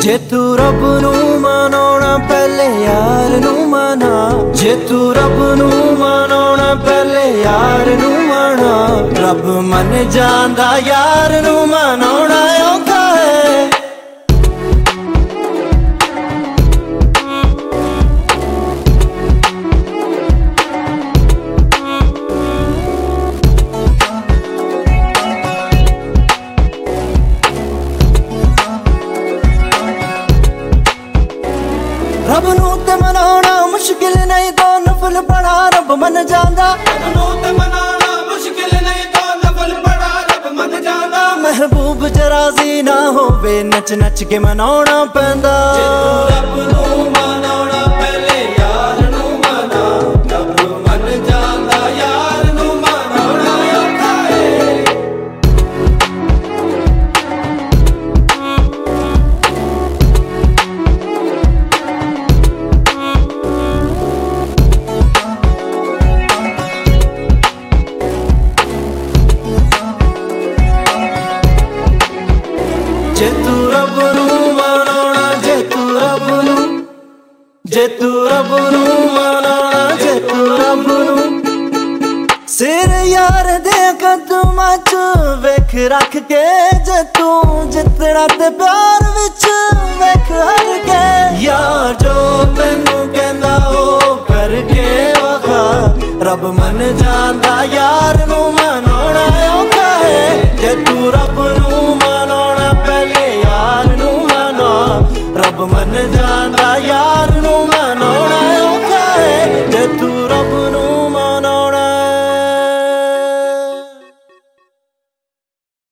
जे तू रब नू मनाउणा पहले यार नू मना, जे तू रब नू मनाउणा पहले यार नू मना। रब मन जांदा यार नू मनाउणा औखा है। रब नू ते मनाउणा मुश्किल नहीं तो नफल पढ़ा रब मन जांदा। रब नू ते मनाउणा मुश्किल नहीं तो नफल पढ़ा रब मन जांदा। महबूब च राज़ी ना होवे नच नच के मनाउणा पैंदा। जे तू रब नू मनाउणा पहले यार नू मना, रब मन जांदा यार नू मनाउणा औखा है। जे तू रब नू मनाउणा, जे तू रब नू, जे तू रब नू मनाउणा, जे तू रब नू। सिर यार दे कदमां च वेख रख के, जे तू जितना ते प्यार विच वेख हर के। यार जो तैनू कहंदा ओ करके वखा, रब मन जांदा यार नू मनाउणा औखा है। जे तू रब नू मनाउणा पहले यार नू मना, रब मन जांदा।